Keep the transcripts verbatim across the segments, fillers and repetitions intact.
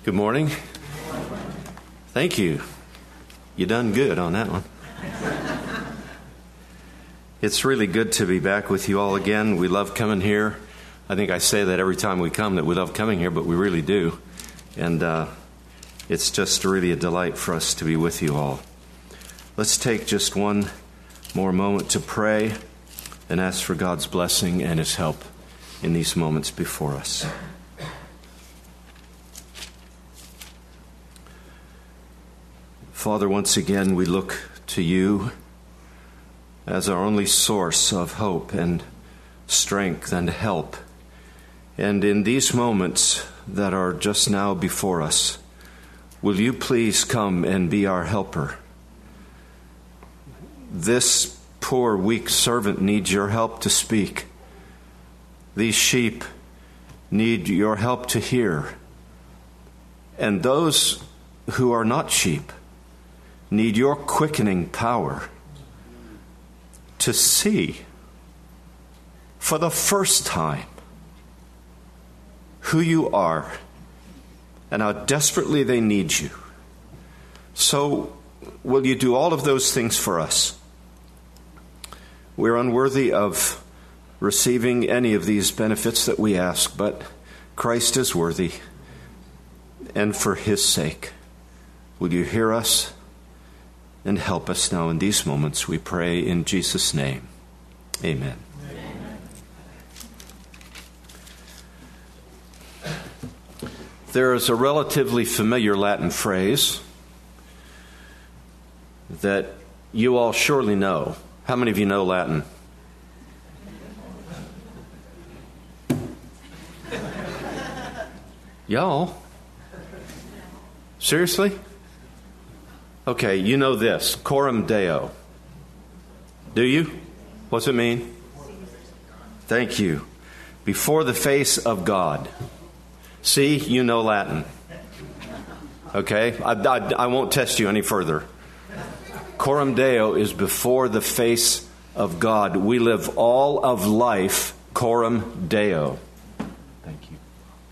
Good morning. Thank you. You done good on that one. It's really good to be back with you all again. We love coming here. I think I say that every time we come, that we love coming here, but we really do. And uh, it's just really a delight for us to be with you all. Let's take just one more moment to pray and ask for God's blessing and His help in these moments before us. Father, once again, we look to you as our only source of hope and strength and help. And in these moments that are just now before us, will you please come and be our helper? This poor, weak servant needs your help to speak. These sheep need your help to hear. And those who are not sheep need your quickening power to see for the first time who you are and how desperately they need you. So will you do all of those things for us? We're unworthy of receiving any of these benefits that we ask, but Christ is worthy, and for His sake, will you hear us and help us now in these moments, we pray in Jesus' name. Amen. Amen. There is a relatively familiar Latin phrase that you all surely know. How many of you know Latin? Y'all? Seriously? Okay, you know this, coram Deo. Do you? What's it mean? Thank you. Before the face of God. See, you know Latin. Okay, I, I, I won't test you any further. Coram Deo is before the face of God. We live all of life coram Deo. Thank you.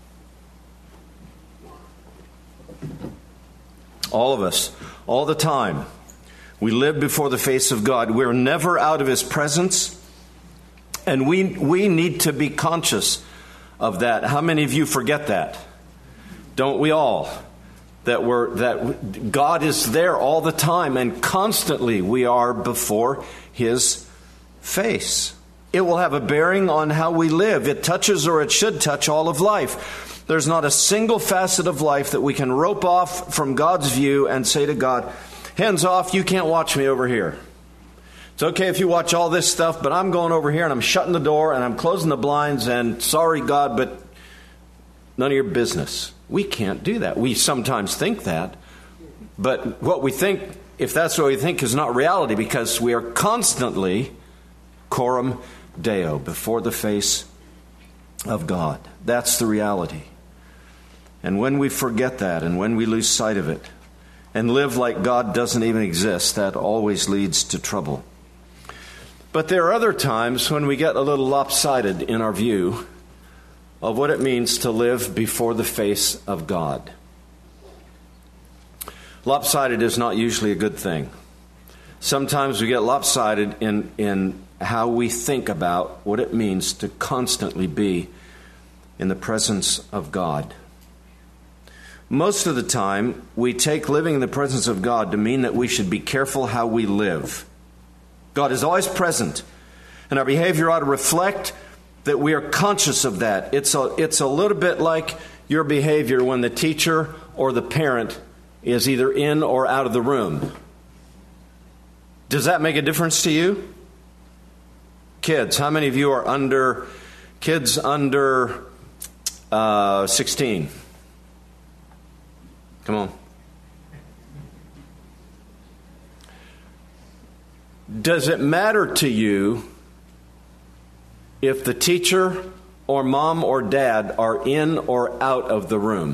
All of us. All the time. We live before the face of God. We're never out of His presence. And we we need to be conscious of that. How many of you forget that? Don't we all? That we're that God is there all the time, and constantly we are before His face. It will have a bearing on how we live. It touches, or it should touch, all of life. There's not a single facet of life that we can rope off from God's view and say to God, hands off, you can't watch me over here. It's okay if you watch all this stuff, but I'm going over here and I'm shutting the door and I'm closing the blinds and sorry, God, but none of your business. We can't do that. We sometimes think that, but what we think, if that's what we think, is not reality, because we are constantly coram Deo, before the face of God. That's the reality. And when we forget that, and when we lose sight of it, and live like God doesn't even exist, that always leads to trouble. But there are other times when we get a little lopsided in our view of what it means to live before the face of God. Lopsided is not usually a good thing. Sometimes we get lopsided in, in how we think about what it means to constantly be in the presence of God. Most of the time, we take living in the presence of God to mean that we should be careful how we live. God is always present, and our behavior ought to reflect that we are conscious of that. It's a, it's a little bit like your behavior when the teacher or the parent is either in or out of the room. Does that make a difference to you? Kids, how many of you are under, kids under uh, sixteen? Come on. Does it matter to you if the teacher or mom or dad are in or out of the room?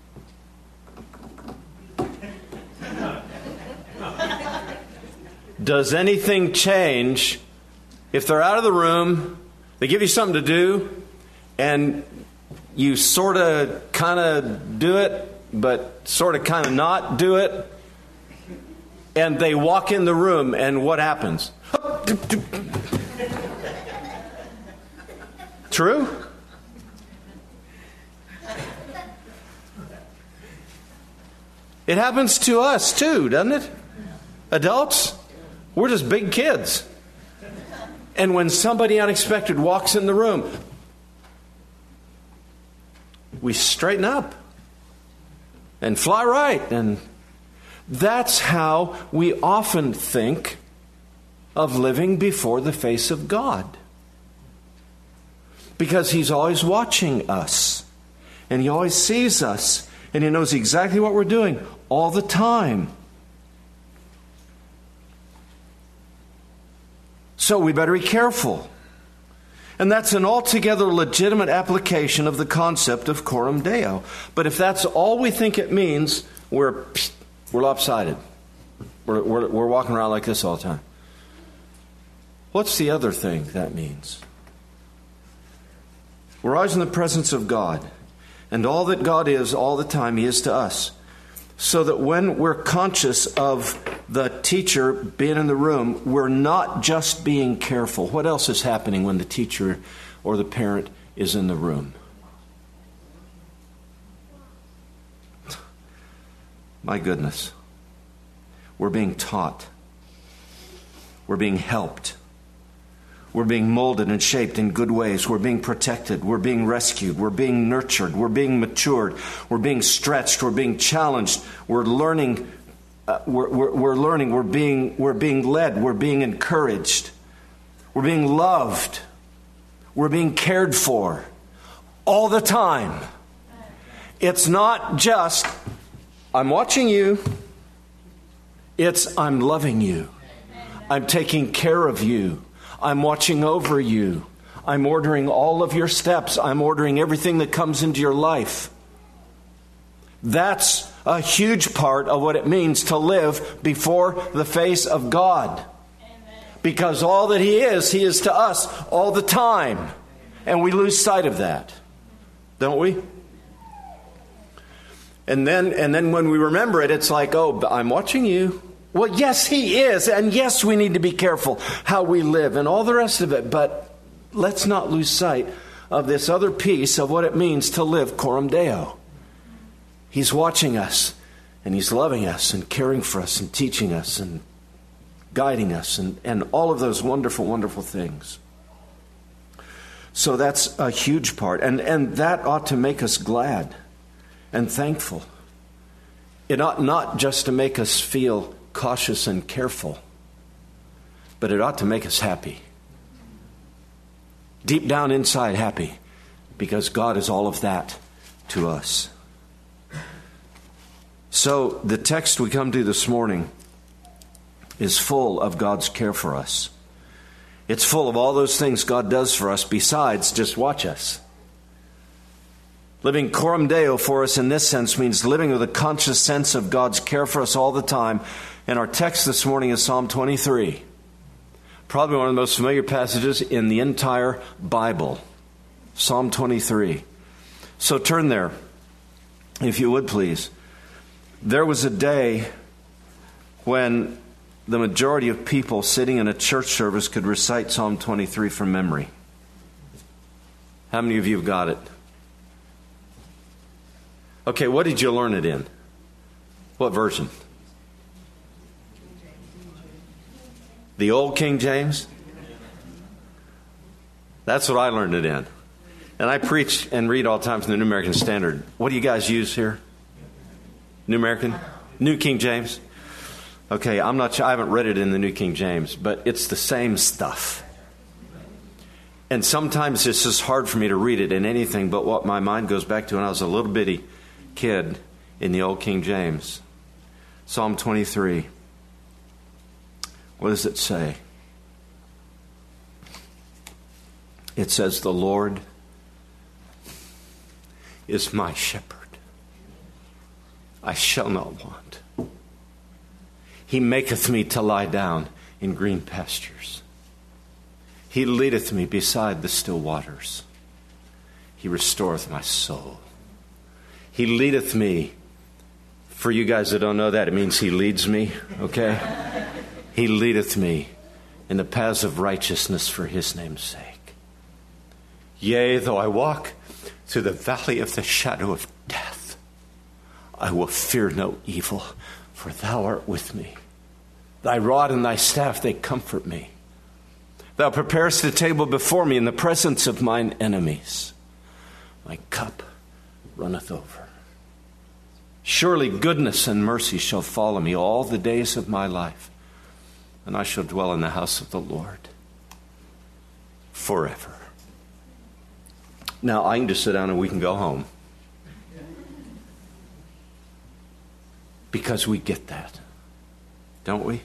Does anything change if they're out of the room, they give you something to do, and you sort of kind of do it, but sort of kind of not do it. And they walk in the room, and what happens? True? It happens to us too, doesn't it? Adults, we're just big kids. And when somebody unexpected walks in the room, we straighten up and fly right. And that's how we often think of living before the face of God. Because He's always watching us. And He always sees us. And He knows exactly what we're doing all the time. So we better be careful. And that's an altogether legitimate application of the concept of coram Deo. But if that's all we think it means, we're we're lopsided. We're, we're, we're walking around like this all the time. What's the other thing that means? We're always in the presence of God. And all that God is all the time, He is to us. So that when we're conscious of the teacher being in the room, we're not just being careful. What else is happening when the teacher or the parent is in the room? My goodness. We're being taught. We're being helped. We're being molded and shaped in good ways. We're being protected. We're being rescued. We're being nurtured. We're being matured. We're being stretched. We're being challenged. We're learning. Uh, we're, we're, we're learning. We're being, we're being led. We're being encouraged. We're being loved. We're being cared for all the time. It's not just, I'm watching you. It's, I'm loving you. I'm taking care of you. I'm watching over you. I'm ordering all of your steps. I'm ordering everything that comes into your life. That's a huge part of what it means to live before the face of God. Amen. Because all that He is, He is to us all the time. And we lose sight of that. Don't we? And then, and then when we remember it, it's like, oh, I'm watching you. Well, yes, He is. And yes, we need to be careful how we live and all the rest of it. But let's not lose sight of this other piece of what it means to live coram Deo. He's watching us, and He's loving us and caring for us and teaching us and guiding us and, and all of those wonderful, wonderful things. So that's a huge part. And, and that ought to make us glad and thankful. It ought not just to make us feel cautious and careful, but it ought to make us happy. Deep down inside happy, because God is all of that to us. So the text we come to this morning is full of God's care for us. It's full of all those things God does for us besides just watch us. Living coram Deo for us in this sense means living with a conscious sense of God's care for us all the time. And our text this morning is Psalm twenty-three. Probably one of the most familiar passages in the entire Bible. Psalm twenty-three. So turn there, if you would please. There was a day when the majority of people sitting in a church service could recite Psalm twenty-three from memory. How many of you have got it? Okay, what did you learn it in? What version? The old King James? That's what I learned it in. And I preach and read all the time from the New American Standard. What do you guys use here? New American? New King James? Okay, I'm not sure. I haven't read it in the New King James, but it's the same stuff. And sometimes it's just hard for me to read it in anything but what my mind goes back to when I was a little bitty kid in the old King James. Psalm twenty-three. What does it say? It says, the Lord is my shepherd. I shall not want. He maketh me to lie down in green pastures. He leadeth me beside the still waters. He restoreth my soul. He leadeth me For you guys that don't know that, it means he leads me, okay? He leadeth me in the paths of righteousness for his name's sake. Yea, though I walk through the valley of the shadow of death, I will fear no evil, for thou art with me. Thy rod and thy staff, they comfort me. Thou preparest the table before me in the presence of mine enemies. My cup runneth over. Surely goodness and mercy shall follow me all the days of my life, and I shall dwell in the house of the Lord forever. Now, I can just sit down and we can go home. Because we get that, don't we?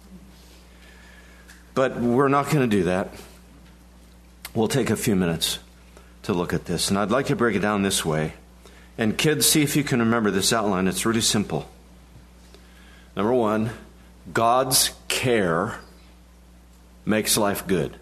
But we're not going to do that. We'll take a few minutes to look at this. And I'd like to break it down this way. And kids, see if you can remember this outline. It's really simple. Number one, God's care makes life good.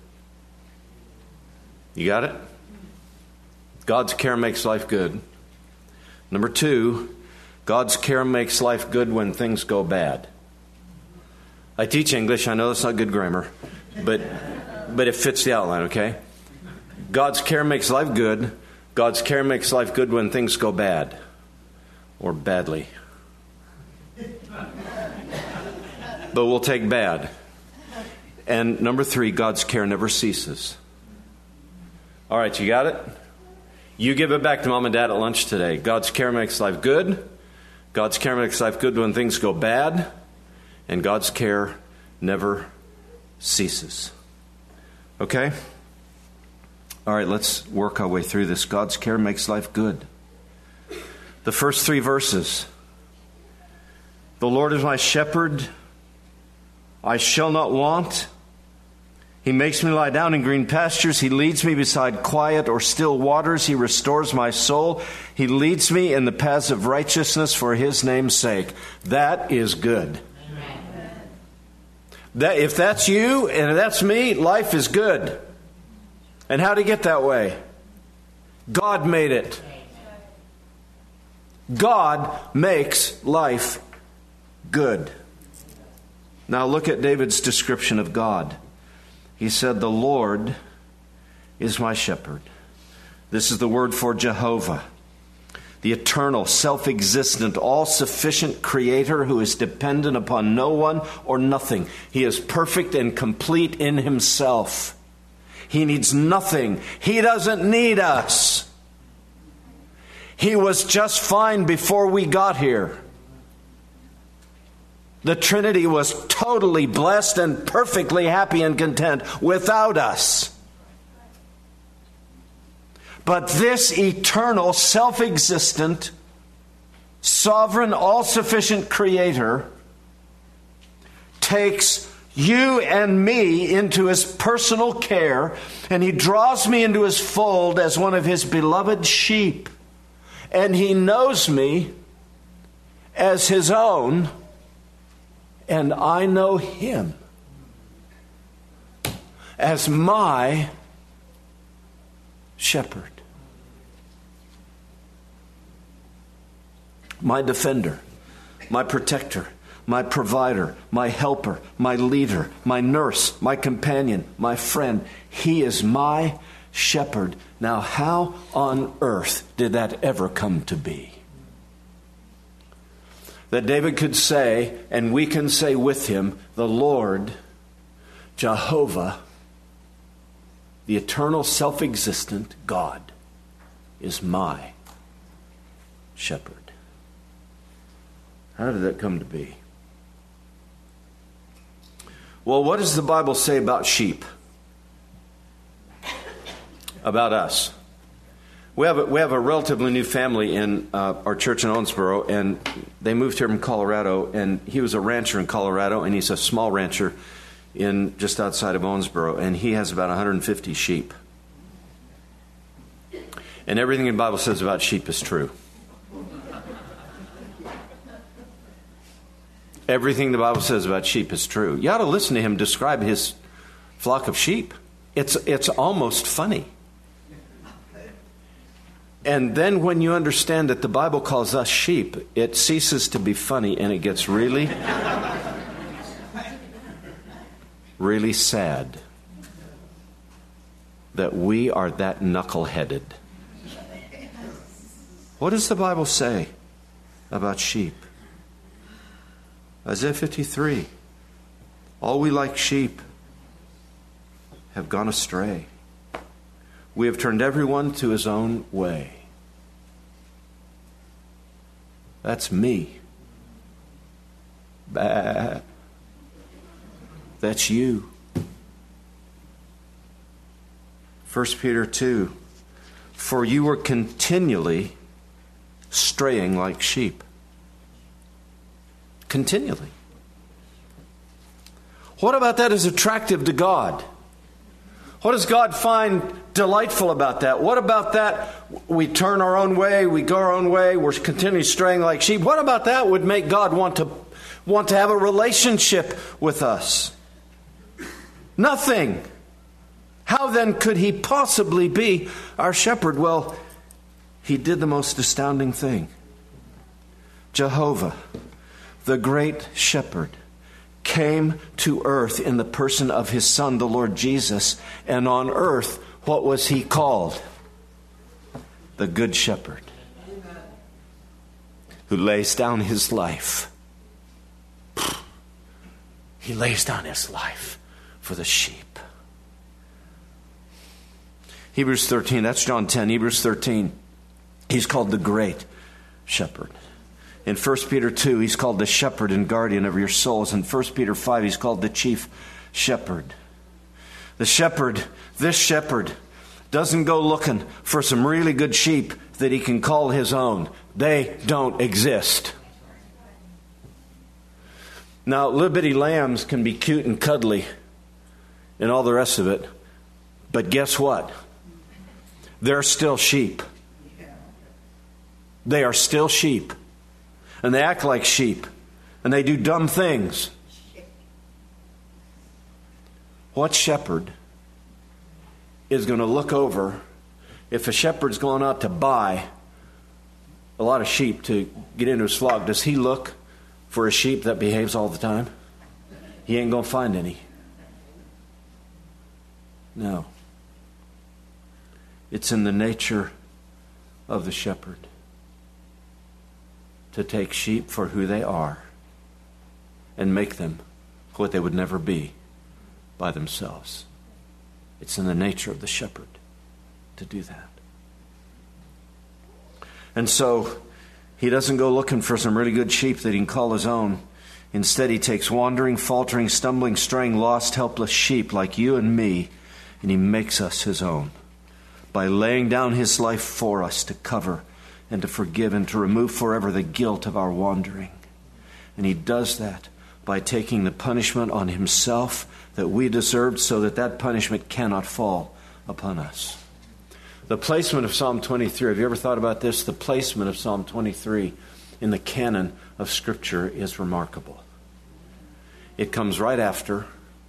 You got it? God's care makes life good. Number two, God's care makes life good when things go bad. I teach English. I know that's not good grammar, but but it fits the outline, okay? God's care makes life good. God's care makes life good when things go bad or badly. But we'll take bad. And number three, God's care never ceases. All right, you got it? You give it back to mom and dad at lunch today. God's care makes life good. God's care makes life good when things go bad. And God's care never ceases. Okay? All right, let's work our way through this. God's care makes life good. The first three verses. The Lord is my shepherd. I shall not want. He makes me lie down in green pastures. He leads me beside quiet or still waters. He restores my soul. He leads me in the paths of righteousness for his name's sake. That is good. Amen. That, if that's you and if that's me, life is good. And how to get that way? God made it. God makes life good. Now look at David's description of God. He said, the Lord is my shepherd. This is the word for Jehovah, the eternal, self-existent, all-sufficient creator who is dependent upon no one or nothing. He is perfect and complete in himself. He needs nothing. He doesn't need us. He was just fine before we got here. The Trinity was totally blessed and perfectly happy and content without us. But this eternal, self-existent, sovereign, all-sufficient creator takes you and me into his personal care, and he draws me into his fold as one of his beloved sheep. And he knows me as his own, and I know him as my shepherd, my defender, my protector, my provider, my helper, my leader, my nurse, my companion, my friend. He is my shepherd. Now, how on earth did that ever come to be? That David could say, and we can say with him, the Lord, Jehovah, the eternal, self-existent God, is my shepherd. How did that come to be? Well, what does the Bible say about sheep? About us? We have a, we have a relatively new family in uh, our church in Owensboro, and they moved here from Colorado, and he was a rancher in Colorado, and he's a small rancher in just outside of Owensboro, and he has about one hundred fifty sheep. And everything the Bible says about sheep is true. Everything the Bible says about sheep is true. You ought to listen to him describe his flock of sheep. It's it's almost funny. And then when you understand that the Bible calls us sheep, it ceases to be funny and it gets really, really sad that we are that knuckleheaded. What does the Bible say about sheep? Isaiah fifty-three. All we like sheep have gone astray. We have turned everyone to his own way. That's me. Bah. That's you. First Peter two. For you were continually straying like sheep. Continually. What about that is attractive to God? What does God find delightful about that? What about that? We turn our own way, we go our own way, we're continually straying like sheep. What about that would make God want to want to have a relationship with us? Nothing. How then could he possibly be our shepherd? Well, he did the most astounding thing. Jehovah, the great shepherd, came to earth in the person of his Son, the Lord Jesus. And on earth, what was he called? The Good Shepherd, who lays down his life. He lays down his life for the sheep. Hebrews thirteen, that's John ten. Hebrews thirteen, he's called the Great Shepherd. In First Peter two, he's called the shepherd and guardian of your souls. In First Peter five, he's called the chief shepherd. The shepherd, this shepherd, doesn't go looking for some really good sheep that he can call his own. They don't exist. Now, little bitty lambs can be cute and cuddly and all the rest of it. But guess what? They're still sheep. They are still sheep. And they act like sheep. And they do dumb things. What shepherd is going to look over if a shepherd's gone out to buy a lot of sheep to get into his flock? Does he look for a sheep that behaves all the time? He ain't going to find any. No. It's in the nature of the shepherd to take sheep for who they are and make them what they would never be by themselves. It's in the nature of the shepherd to do that. And so he doesn't go looking for some really good sheep that he can call his own. Instead, he takes wandering, faltering, stumbling, straying, lost, helpless sheep like you and me, and he makes us his own by laying down his life for us to cover and to forgive and to remove forever the guilt of our wandering. And he does that by taking the punishment on himself that we deserved so that that punishment cannot fall upon us. The placement of Psalm twenty-three, have you ever thought about this? The placement of Psalm twenty-three in the canon of Scripture is remarkable. It comes right after.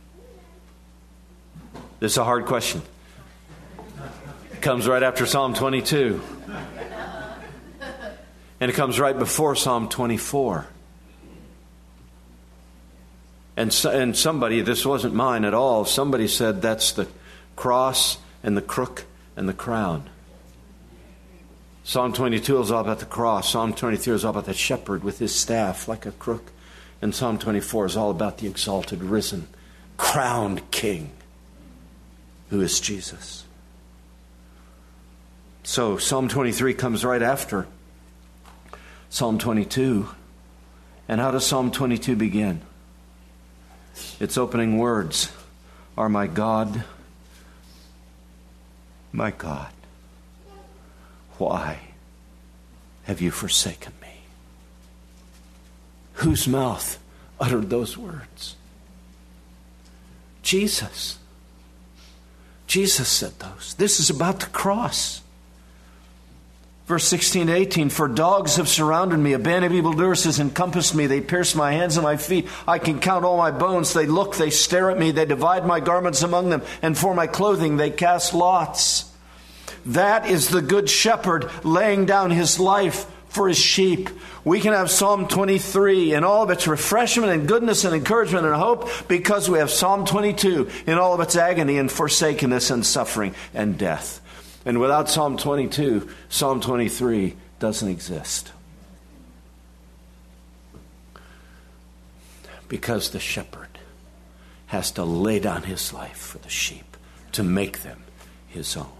This is a hard question. It comes right after Psalm twenty-two. And it comes right before Psalm twenty-four. And so, and somebody, this wasn't mine at all, somebody said that's the cross and the crook and the crown. Psalm twenty-two is all about the cross. Psalm twenty-three is all about the shepherd with his staff like a crook. And Psalm twenty-four is all about the exalted, risen, crowned King who is Jesus. So Psalm twenty-three comes right after Psalm twenty-two. And how does Psalm twenty-two begin? Its opening words are, my God, my God, why have you forsaken me? Whose mouth uttered those words? Jesus. Jesus said those. This is about the cross. Verse sixteen to eighteen, for dogs have surrounded me, a band of evildoers has encompassed me, they pierce my hands and my feet, I can count all my bones, they look, they stare at me, they divide my garments among them, and for my clothing they cast lots. That is the good shepherd laying down his life for his sheep. We can have Psalm twenty-three in all of its refreshment and goodness and encouragement and hope because we have Psalm twenty-two in all of its agony and forsakenness and suffering and death. And without Psalm twenty-two, Psalm twenty-three doesn't exist. Because the shepherd has to lay down his life for the sheep to make them his own.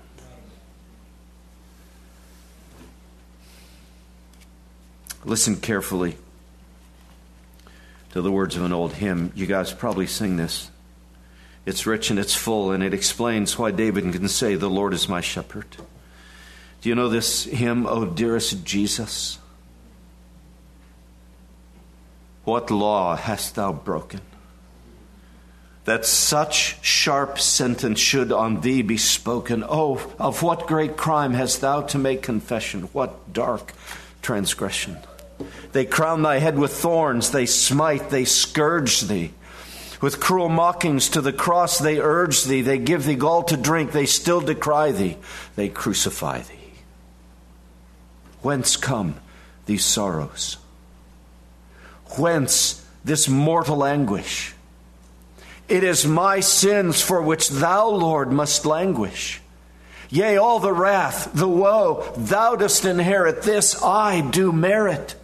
Listen carefully to the words of an old hymn. You guys probably sing this. It's rich and it's full, and it explains why David can say, "The Lord is my shepherd." Do you know this hymn, "O dearest Jesus"? What law hast thou broken, that such sharp sentence should on thee be spoken? Oh, of what great crime hast thou to make confession? What dark transgression? They crown thy head with thorns, they smite, they scourge thee. With cruel mockings to the cross they urge thee. They give thee gall to drink, they still decry thee. They crucify thee. Whence come these sorrows? Whence this mortal anguish? It is my sins for which thou, Lord, must languish. Yea, all the wrath, the woe, thou dost inherit. This I do merit.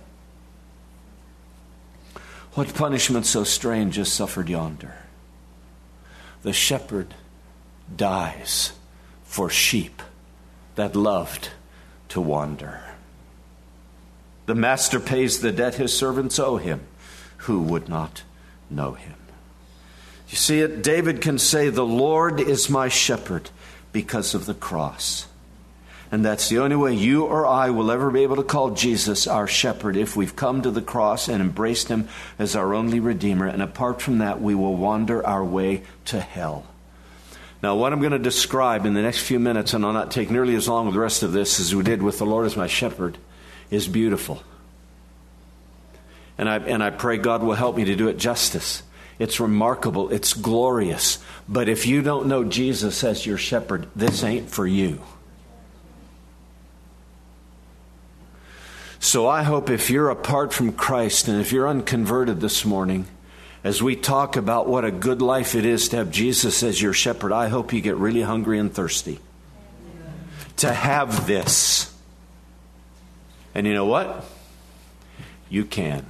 What punishment so strange is suffered yonder? The shepherd dies for sheep that loved to wander. The master pays the debt his servants owe him. Who would not know him? You see it? David can say, "The Lord is my shepherd," because of the cross. And that's the only way you or I will ever be able to call Jesus our shepherd, if we've come to the cross and embraced him as our only Redeemer. And apart from that, we will wander our way to hell. Now, what I'm going to describe in the next few minutes, and I'll not take nearly as long with the rest of this as we did with "The Lord is my shepherd," is beautiful. And I, and I pray God will help me to do it justice. It's remarkable. It's glorious. But if you don't know Jesus as your shepherd, this ain't for you. So I hope if you're apart from Christ and if you're unconverted this morning, as we talk about what a good life it is to have Jesus as your shepherd, I hope you get really hungry and thirsty to have this. And you know what? You can.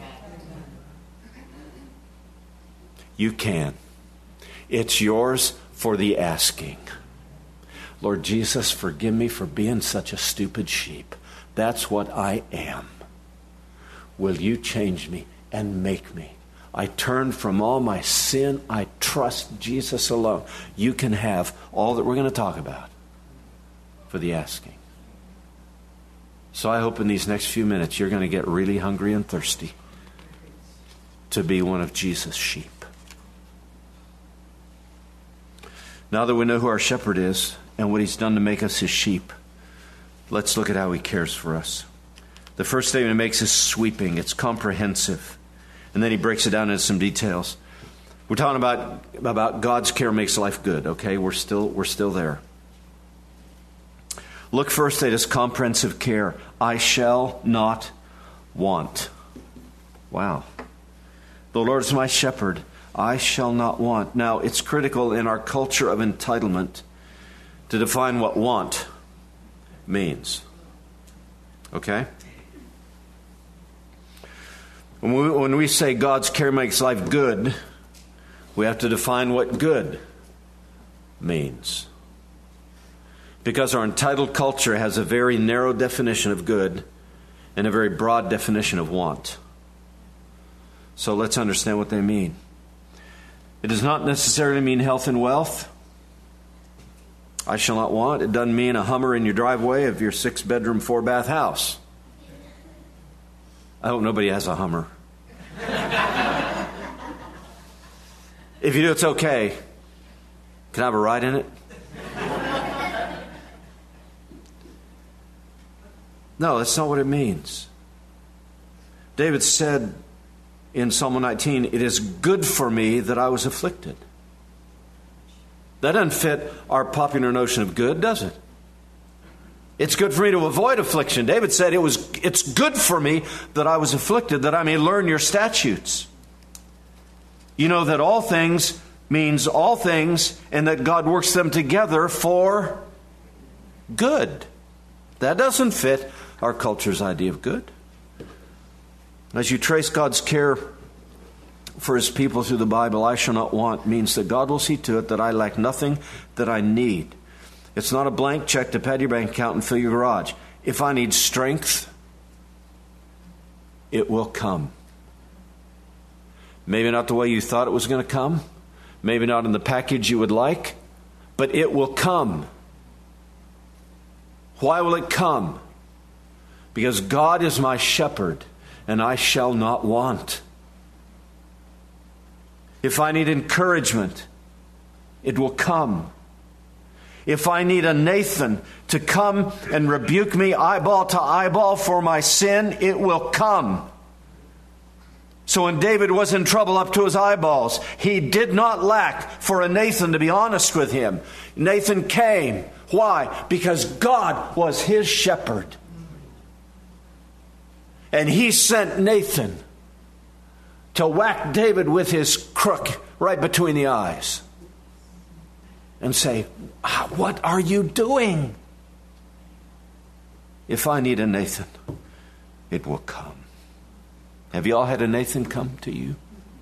You can. It's yours for the asking. Lord Jesus, forgive me for being such a stupid sheep. That's what I am. Will you change me and make me? I turn from all my sin. I trust Jesus alone. You can have all that we're going to talk about for the asking. So I hope in these next few minutes you're going to get really hungry and thirsty to be one of Jesus' sheep. Now that we know who our shepherd is and what he's done to make us his sheep, let's look at how he cares for us. The first statement he makes is sweeping. It's comprehensive. And then he breaks it down into some details. We're talking about, about God's care makes life good, okay? We're still, we're still there. Look first at his comprehensive care. I shall not want. Wow. The Lord is my shepherd. I shall not want. Now, it's critical in our culture of entitlement to define what want means. Okay? When we, when we say God's care makes life good, we have to define what good means. Because our entitled culture has a very narrow definition of good and a very broad definition of want. So let's understand what they mean. It does not necessarily mean health and wealth. I shall not want. It doesn't mean a Hummer in your driveway of your six-bedroom, four-bath house. I hope nobody has a Hummer. If you do, it's okay. Can I have a ride in it? No, that's not what it means. David said in Psalm one nineteen, "It is good for me that I was afflicted." That doesn't fit our popular notion of good, does it? It's good for me to avoid affliction. David said, it was, it's good for me that I was afflicted, that I may learn your statutes. You know that all things means all things, and that God works them together for good. That doesn't fit our culture's idea of good. As you trace God's care for His people through the Bible, I shall not want means that God will see to it that I lack nothing that I need. It's not a blank check to pad your bank account and fill your garage. If I need strength, it will come. Maybe not the way you thought it was going to come. Maybe not in the package you would like. But it will come. Why will it come? Because God is my shepherd, and I shall not want. If I need encouragement, it will come. If I need a Nathan to come and rebuke me eyeball to eyeball for my sin, it will come. So when David was in trouble up to his eyeballs, he did not lack for a Nathan to be honest with him. Nathan came. Why? Because God was his shepherd. And he sent Nathan to whack David with his crook right between the eyes and say, what are you doing? If I need a Nathan, it will come. Have you all had a Nathan come to you?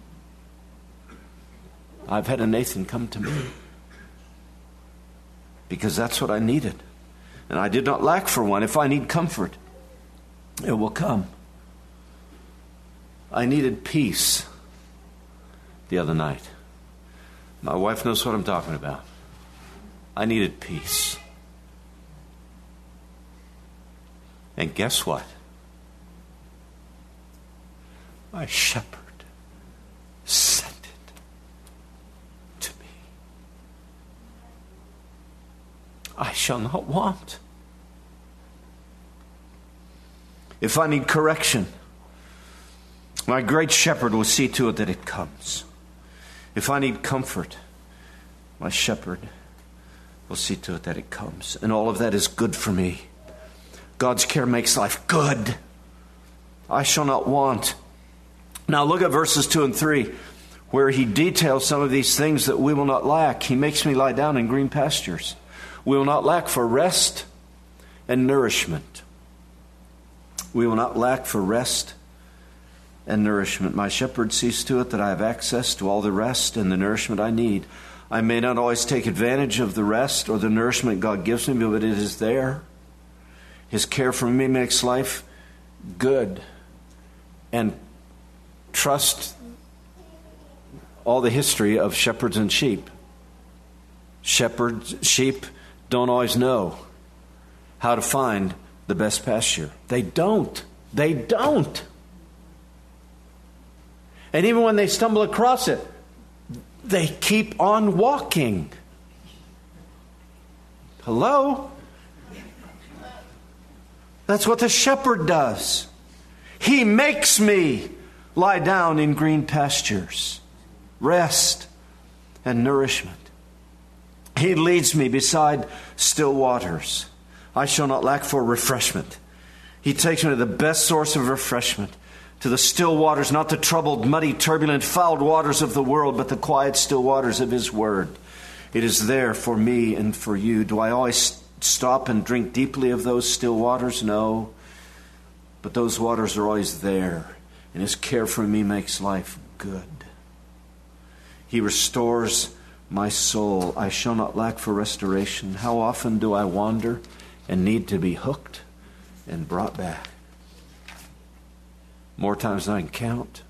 I've had a Nathan come to me. Because that's what I needed. And I did not lack for one. If I need comfort, it will come. I needed peace the other night. My wife knows what I'm talking about. I needed peace. And guess what? My shepherd sent it to me. I shall not want. If I need correction, my great shepherd will see to it that it comes. If I need comfort, my shepherd will see to it that it comes. And all of that is good for me. God's care makes life good. I shall not want. Now look at verses two and three, where he details some of these things that we will not lack. He makes me lie down in green pastures. We will not lack for rest and nourishment. We will not lack for rest and nourishment. My shepherd sees to it that I have access to all the rest and the nourishment I need. I may not always take advantage of the rest or the nourishment God gives me, but it is there. His care for me makes life good. And trust all the history of shepherds and sheep. Shepherds, sheep don't always know how to find the best pasture. They don't. They don't. And even when they stumble across it, they keep on walking. Hello? That's what the shepherd does. He makes me lie down in green pastures, rest and nourishment. He leads me beside still waters. I shall not lack for refreshment. He takes me to the best source of refreshment, to the still waters, not the troubled, muddy, turbulent, fouled waters of the world, but the quiet, still waters of His Word. It is there for me and for you. Do I always stop and drink deeply of those still waters? No. But those waters are always there. And His care for me makes life good. He restores my soul. I shall not lack for restoration. How often do I wander and need to be hooked and brought back? More times than I can count.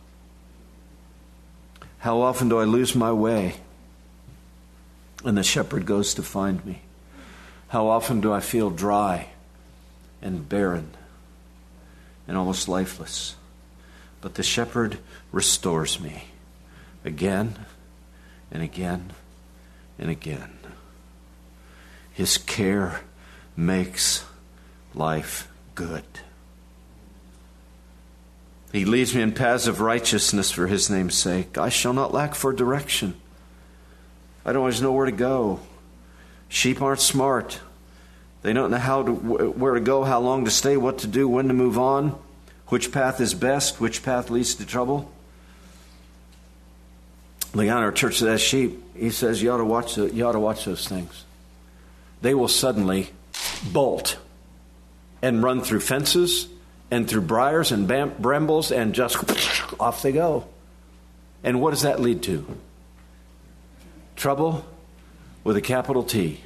How often do I lose my way and the shepherd goes to find me? How often do I feel dry and barren and almost lifeless? But the shepherd restores me again and again and again. His care makes life good. He leads me in paths of righteousness for His name's sake. I shall not lack for direction. I don't always know where to go. Sheep aren't smart. They don't know how to, where to go, how long to stay, what to do, when to move on, which path is best, which path leads to trouble. The guy in our church that has sheep, he says you ought to watch the, you ought to watch those things. They will suddenly bolt and run through fences and through briars and bam- brambles and just off they go. And what does that lead to? Trouble with a capital T.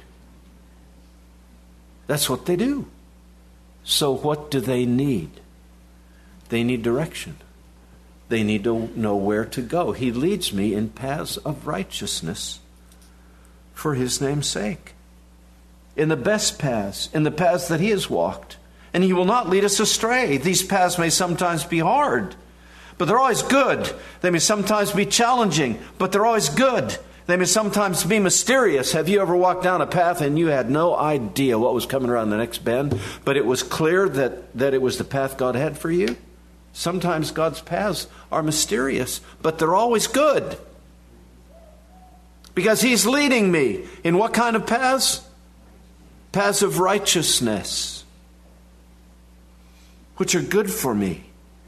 That's what they do. So what do they need? They need direction. They need to know where to go. He leads me in paths of righteousness for His name's sake. In the best paths, in the paths that He has walked. And He will not lead us astray. These paths may sometimes be hard, but they're always good. They may sometimes be challenging, but they're always good. They may sometimes be mysterious. Have you ever walked down a path and you had no idea what was coming around the next bend, but it was clear that, that it was the path God had for you? Sometimes God's paths are mysterious, but they're always good. Because He's leading me in what kind of paths? Paths of righteousness, which are good for me.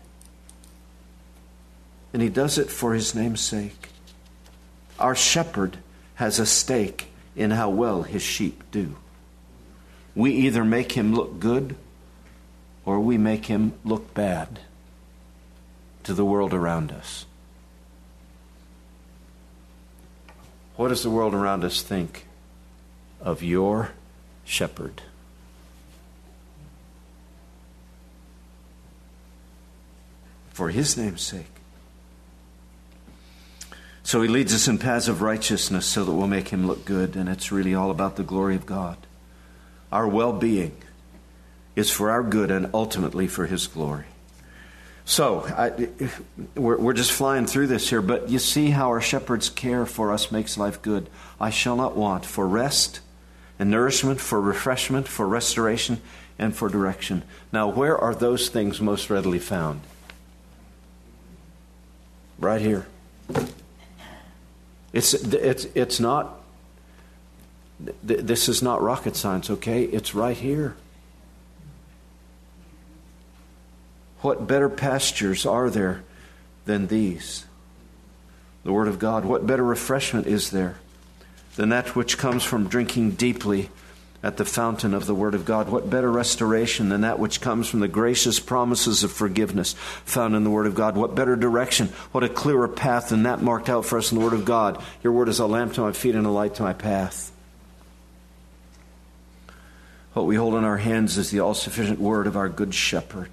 And He does it for His name's sake. Our shepherd has a stake in how well his sheep do. We either make him look good or we make him look bad to the world around us. What does the world around us think of your shepherd? For His name's sake. So He leads us in paths of righteousness so that we'll make Him look good, and it's really all about the glory of God. Our well-being is for our good and ultimately for His glory. So, I, we're, we're just flying through this here, but you see how our shepherd's care for us makes life good. I shall not want for rest and nourishment, for refreshment, for restoration, and for direction. Now, where are those things most readily found? Right here. It's it's it's not. This is not rocket science, okay? It's right here. What better pastures are there than these? The Word of God. What better refreshment is there than that which comes from drinking deeply at the fountain of the Word of God? What better restoration than that which comes from the gracious promises of forgiveness found in the Word of God? What better direction? What a clearer path than that marked out for us in the Word of God? Your Word is a lamp to my feet and a light to my path. What we hold in our hands is the all-sufficient Word of our Good Shepherd.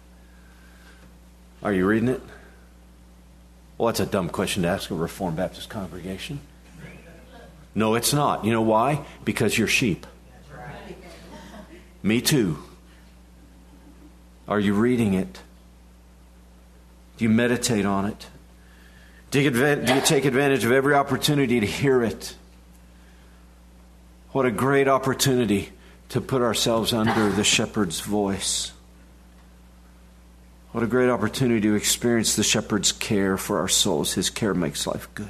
Are you reading it? Well, that's a dumb question to ask a Reformed Baptist congregation. No, it's not. You know why? Because you're sheep. Me too. Are you reading it? Do you meditate on it? Do you, do you take advantage of every opportunity to hear it? What a great opportunity to put ourselves under the shepherd's voice. What a great opportunity to experience the shepherd's care for our souls. His care makes life good.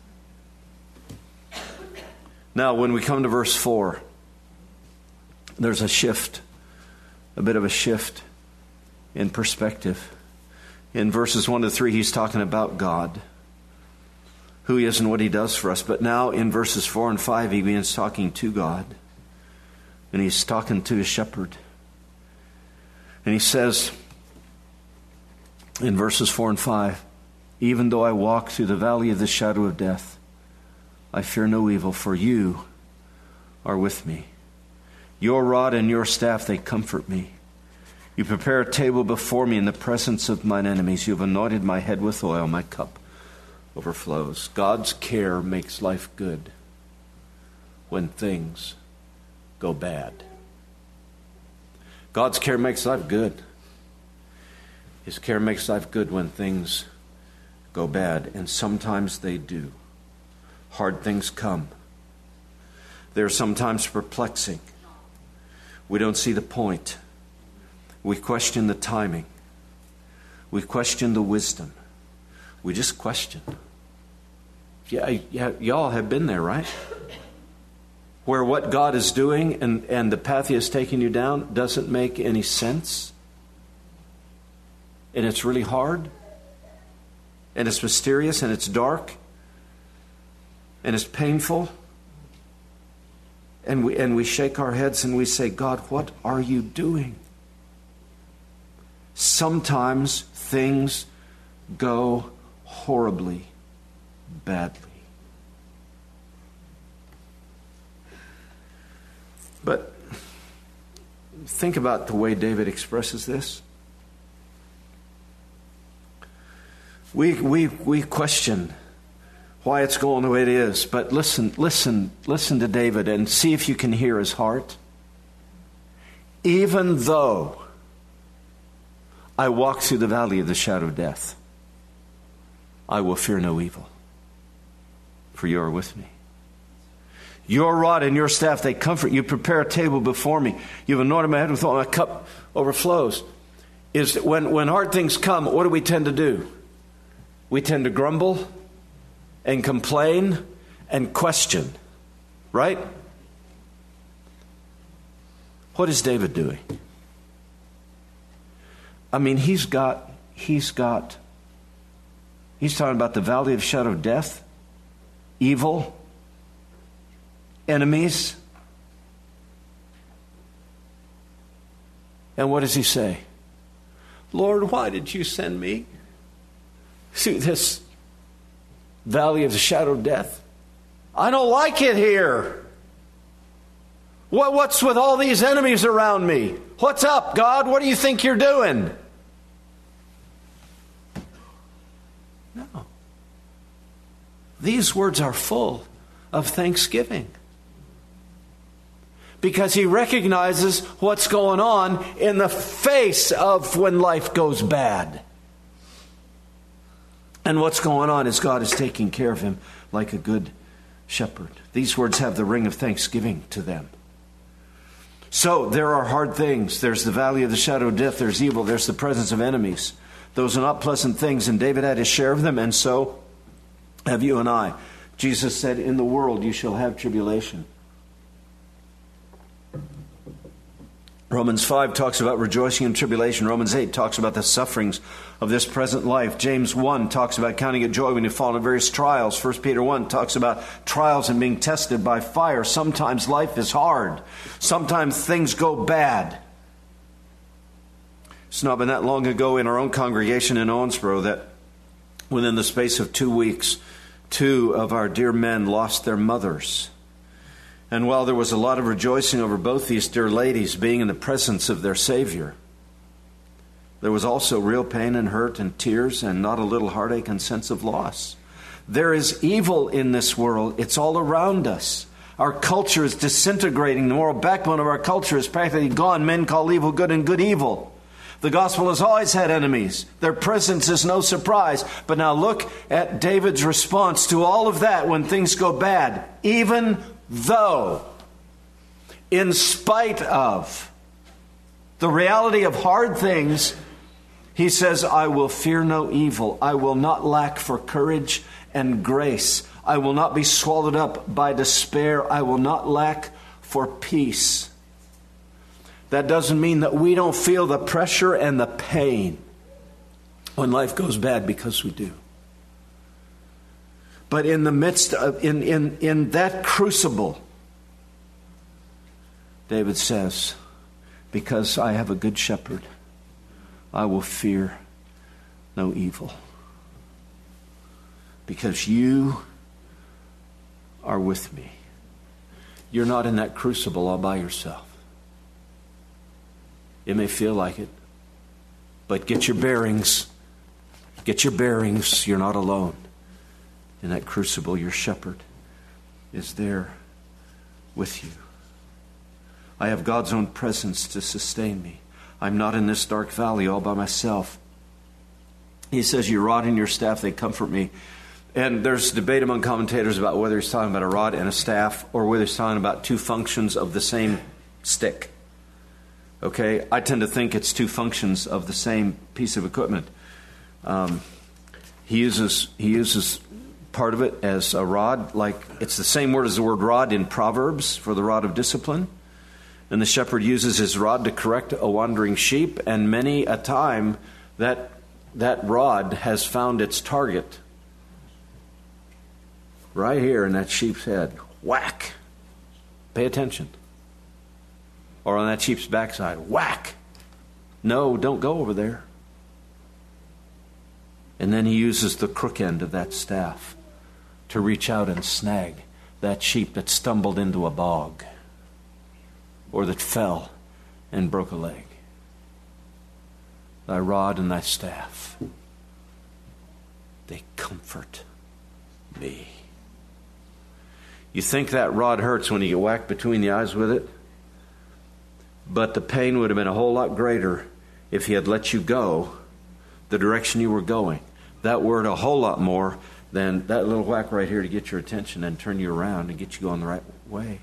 Now, when we come to verse four, there's a shift, a bit of a shift in perspective. In verses one to three, he's talking about God, who He is and what He does for us. But now in verses four and five, he begins talking to God. And he's talking to His shepherd. And he says in verses four and five, even though I walk through the valley of the shadow of death, I fear no evil, for You are with me. Your rod and Your staff, they comfort me. You prepare a table before me in the presence of mine enemies. You have anointed my head with oil. My cup overflows. God's care makes life good when things go bad. God's care makes life good. His care makes life good when things go bad. And sometimes they do. Hard things come. They're sometimes perplexing. We don't see the point. We question the timing. We question the wisdom. We just question. Yeah, yeah, y'all have been there, right? where what God is doing and, and the path He is taking you down doesn't make any sense? And it's really hard? And it's mysterious and it's dark? And it's painful? And we, and we shake our heads and we say, God, what are you doing? Sometimes things go horribly badly. But think about the way David expresses this. We we we question why it's going the way it is, but listen, listen, listen to David and see if you can hear his heart. Even though I walk through the valley of the shadow of death, I will fear no evil, for you are with me. Your rod and your staff, they comfort. You prepare a table before me. You've anointed my head with oil. My cup overflows. Is that when, when hard things come, what do we tend to do? We tend to grumble and complain and question. Right? What is David doing? I mean, he's got, he's got, he's talking about the valley of shadow of death, evil, enemies. And what does he say? Lord, why did you send me through this valley of the shadow of death? I don't like it here. What, what's with all these enemies around me? What's up, God? What do you think you're doing? No. These words are full of thanksgiving. Because he recognizes what's going on in the face of when life goes bad. And what's going on is God is taking care of him like a good shepherd. These words have the ring of thanksgiving to them. So there are hard things. There's the valley of the shadow of death. There's evil. There's the presence of enemies. Those are not pleasant things, and David had his share of them, and so have you and I. Jesus said, in the world you shall have tribulation. Romans five talks about rejoicing in tribulation. Romans eight talks about the sufferings of this present life. James one talks about counting it joy when you fall into various trials. First Peter one talks about trials and being tested by fire. Sometimes life is hard. Sometimes things go bad. It's not been that long ago in our own congregation in Owensboro that within the space of two weeks, two of our dear men lost their mothers. And while there was a lot of rejoicing over both these dear ladies being in the presence of their Savior, there was also real pain and hurt and tears and not a little heartache and sense of loss. There is evil in this world. It's all around us. Our culture is disintegrating. The moral backbone of our culture is practically gone. Men call evil good and good evil. The gospel has always had enemies. Their presence is no surprise. But now look at David's response to all of that when things go bad. Even though, in spite of the reality of hard things, he says, I will fear no evil. I will not lack for courage and grace. I will not be swallowed up by despair. I will not lack for peace. That doesn't mean that we don't feel the pressure and the pain when life goes bad, because we do. But in the midst of, in, in, in that crucible, David says, because I have a good shepherd, I will fear no evil. Because you are with me. You're not in that crucible all by yourself. It may feel like it, but get your bearings. Get your bearings. You're not alone. In that crucible, your shepherd is there with you. I have God's own presence to sustain me. I'm not in this dark valley all by myself. He says, your rod and your staff, they comfort me. And there's debate among commentators about whether he's talking about a rod and a staff or whether he's talking about two functions of the same stick. Okay, I tend to think it's two functions of the same piece of equipment. Um, he uses he uses part of it as a rod, like it's the same word as the word rod in Proverbs for the rod of discipline. And the shepherd uses his rod to correct a wandering sheep, and many a time that that rod has found its target. Right here in that sheep's head. Whack. Pay attention. Or on that sheep's backside. Whack. No, don't go over there. And then he uses the crook end of that staff to reach out and snag that sheep that stumbled into a bog or that fell and broke a leg. Thy rod and thy staff, they comfort me. You think that rod hurts when you get whacked between the eyes with it? But the pain would have been a whole lot greater if he had let you go the direction you were going. That word a whole lot more than that little whack right here to get your attention and turn you around and get you going the right way.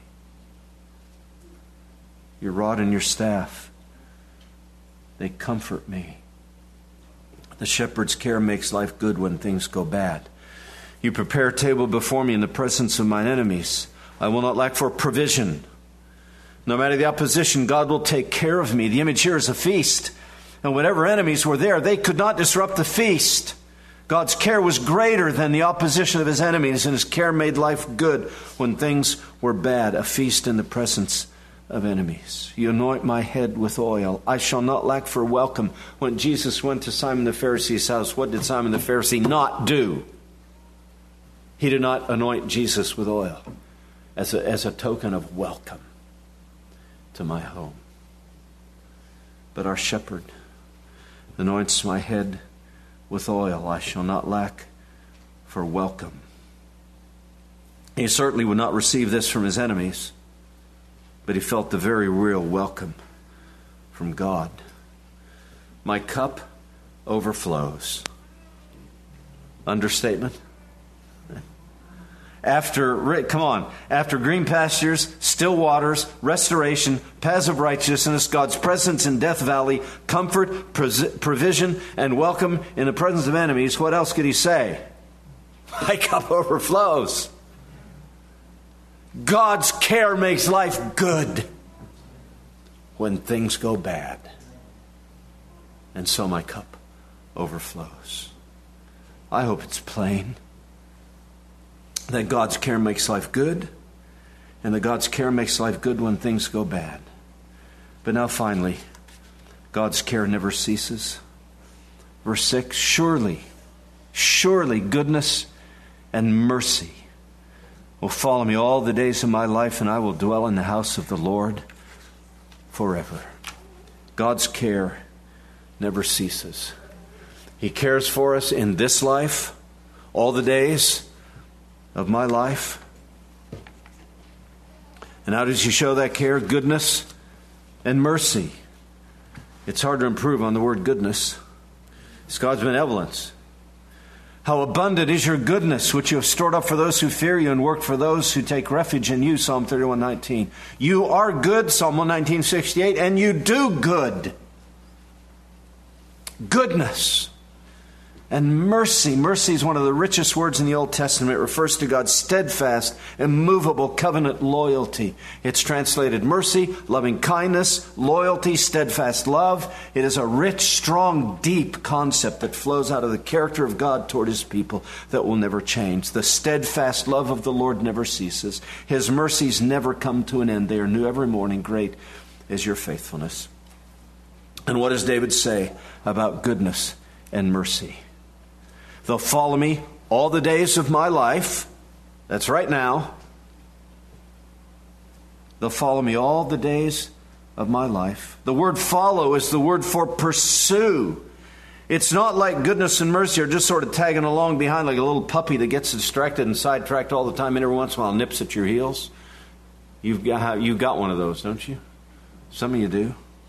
Your rod and your staff, they comfort me. The shepherd's care makes life good when things go bad. You prepare a table before me in the presence of mine enemies. I will not lack for provision. No matter the opposition, God will take care of me. The image here is a feast. And whatever enemies were there, they could not disrupt the feast. God's care was greater than the opposition of his enemies, and his care made life good when things were bad. A feast in the presence of enemies. You anoint my head with oil. I shall not lack for welcome. When Jesus went to Simon the Pharisee's house, what did Simon the Pharisee not do? He did not anoint Jesus with oil as a, as a token of welcome to my home. But our shepherd anoints my head with oil. I shall not lack for welcome. He certainly would not receive this from his enemies, but he felt the very real welcome from God. My cup overflows. Understatement? After, come on, after green pastures, still waters, restoration, paths of righteousness, God's presence in Death Valley, comfort, provision, and welcome in the presence of enemies, what else could he say? My cup overflows. God's care makes life good when things go bad. And so my cup overflows. I hope it's plain that God's care makes life good, and that God's care makes life good when things go bad. But now finally, God's care never ceases. Verse six, surely, surely goodness and mercy will follow me all the days of my life, and I will dwell in the house of the Lord forever. God's care never ceases. He cares for us in this life, all the days of my life. And how does he show that care? Goodness and mercy. It's hard to improve on the word goodness. It's God's benevolence. How abundant is your goodness, which you have stored up for those who fear you and work for those who take refuge in you, Psalm thirty-one nineteen. You are good, Psalm one nineteen sixty-eight, and you do good. Goodness and mercy. Mercy is one of the richest words in the Old Testament. It refers to God's steadfast, immovable covenant loyalty. It's translated mercy, loving kindness, loyalty, steadfast love. It is a rich, strong, deep concept that flows out of the character of God toward his people that will never change. The steadfast love of the Lord never ceases. His mercies never come to an end. They are new every morning. Great is your faithfulness. And what does David say about goodness and mercy? They'll follow me all the days of my life. That's right now. They'll follow me all the days of my life. The word follow is the word for pursue. It's not like goodness and mercy are just sort of tagging along behind like a little puppy that gets distracted and sidetracked all the time and every once in a while nips at your heels. You've got, you've got one of those, don't you? Some of you do.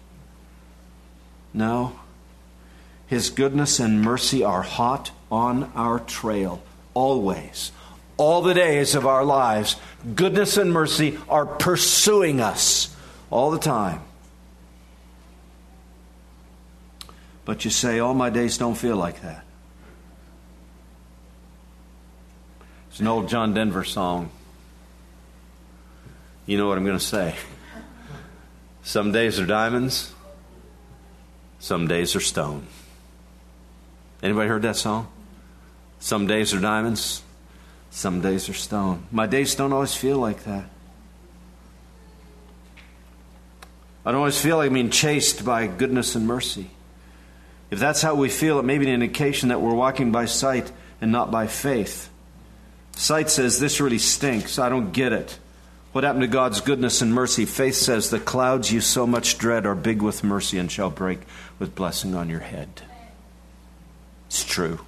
No. His goodness and mercy are hot on our trail, always. All the days of our lives, goodness and mercy are pursuing us all the time. But you say, all my days don't feel like that. It's an old John Denver song. You know what I'm going to say. Some days are diamonds. Some days are stone. Anybody heard that song? Some days are diamonds. Some days are stone. My days don't always feel like that. I don't always feel like being chased by goodness and mercy. If that's how we feel, it may be an indication that we're walking by sight and not by faith. Sight says, this really stinks. I don't get it. What happened to God's goodness and mercy? Faith says, the clouds you so much dread are big with mercy and shall break with blessing on your head. It's true.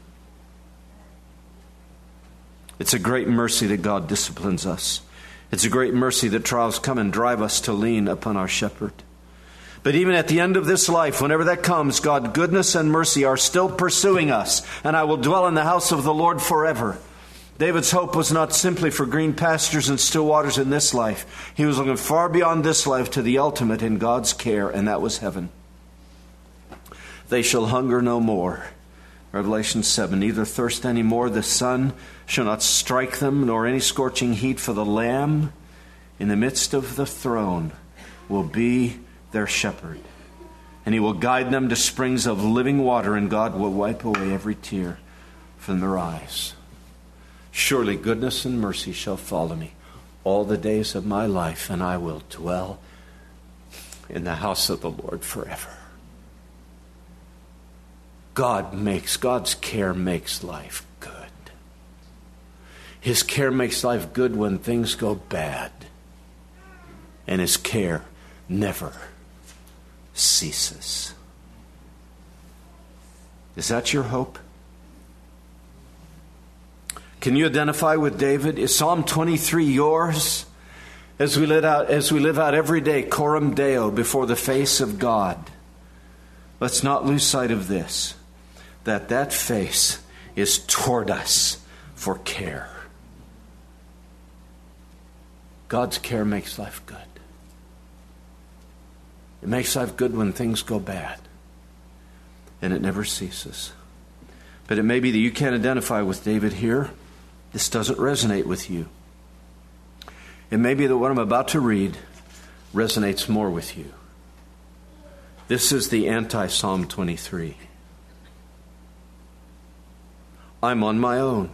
It's a great mercy that God disciplines us. It's a great mercy that trials come and drive us to lean upon our shepherd. But even at the end of this life, whenever that comes, God's goodness and mercy are still pursuing us. And I will dwell in the house of the Lord forever. David's hope was not simply for green pastures and still waters in this life. He was looking far beyond this life to the ultimate in God's care, and that was heaven. They shall hunger no more. Revelation seven, neither thirst any more. The sun shall not strike them, nor any scorching heat, for the Lamb in the midst of the throne will be their shepherd. And he will guide them to springs of living water, and God will wipe away every tear from their eyes. Surely goodness and mercy shall follow me all the days of my life, and I will dwell in the house of the Lord forever. God makes, God's care makes life good. His care makes life good when things go bad. And His care never ceases. Is that your hope? Can you identify with David? Is Psalm twenty-three yours? As we live out, as we live out every day, coram Deo, before the face of God. Let's not lose sight of this, that that face is toward us for care. God's care makes life good. It makes life good when things go bad. And it never ceases. But it may be that you can't identify with David here. This doesn't resonate with you. It may be that what I'm about to read resonates more with you. This is the anti-Psalm twenty-three. I'm on my own.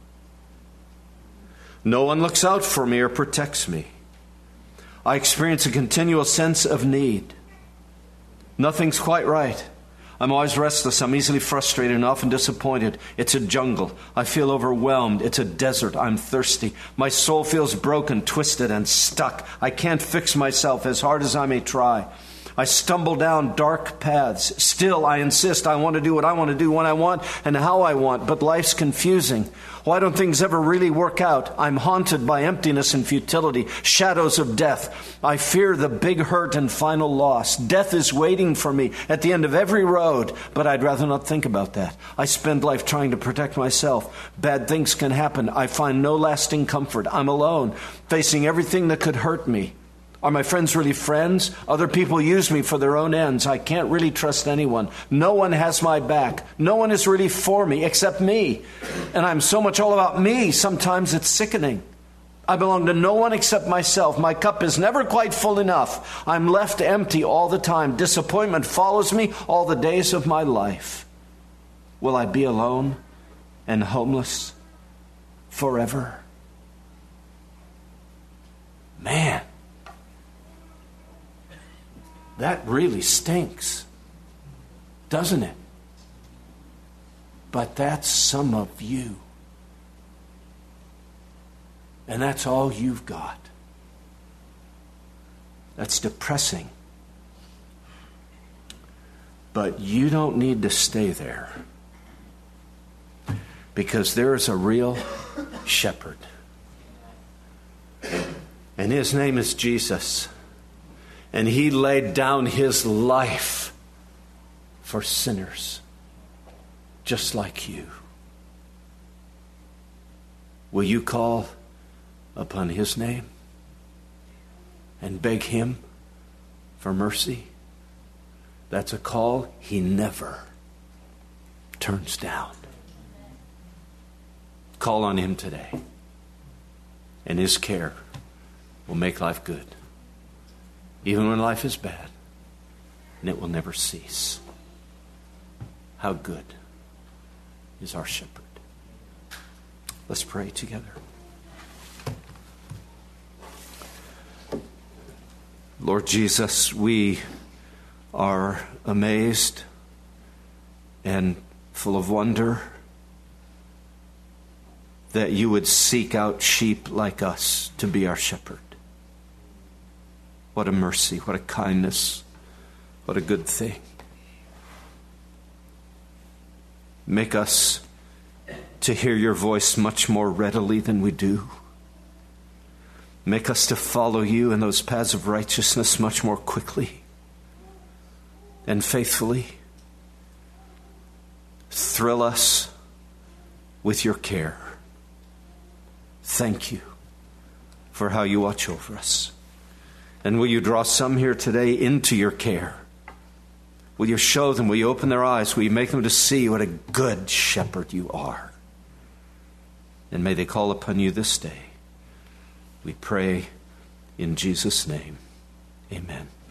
No one looks out for me or protects me. I experience a continual sense of need. Nothing's quite right. I'm always restless. I'm easily frustrated and often disappointed. It's a jungle. I feel overwhelmed. It's a desert. I'm thirsty. My soul feels broken, twisted, and stuck. I can't fix myself as hard as I may try. I stumble down dark paths. Still, I insist I want to do what I want to do when I want and how I want, but life's confusing. Why don't things ever really work out? I'm haunted by emptiness and futility, shadows of death. I fear the big hurt and final loss. Death is waiting for me at the end of every road, but I'd rather not think about that. I spend life trying to protect myself. Bad things can happen. I find no lasting comfort. I'm alone, facing everything that could hurt me. Are my friends really friends? Other people use me for their own ends. I can't really trust anyone. No one has my back. No one is really for me except me. And I'm so much all about me, sometimes it's sickening. I belong to no one except myself. My cup is never quite full enough. I'm left empty all the time. Disappointment follows me all the days of my life. Will I be alone and homeless forever? Man. That really stinks, doesn't it? But that's some of you. And that's all you've got. That's depressing. But you don't need to stay there. Because there is a real shepherd. And his name is Jesus. And he laid down his life for sinners just like you. Will you call upon his name and beg him for mercy? That's a call he never turns down. Call on him today. and His care will make life good, even when life is bad, and it will never cease. How good is our shepherd. Let's pray together. Lord Jesus, we are amazed and full of wonder that you would seek out sheep like us to be our shepherd. What a mercy, what a kindness, what a good thing. Make us to hear your voice much more readily than we do. Make us to follow you in those paths of righteousness much more quickly and faithfully. Thrill us with your care. Thank you for how you watch over us. And will you draw some here today into your care? Will you show them? Will you open their eyes? Will you make them to see what a good shepherd you are? And may they call upon you this day. We pray in Jesus' name. Amen.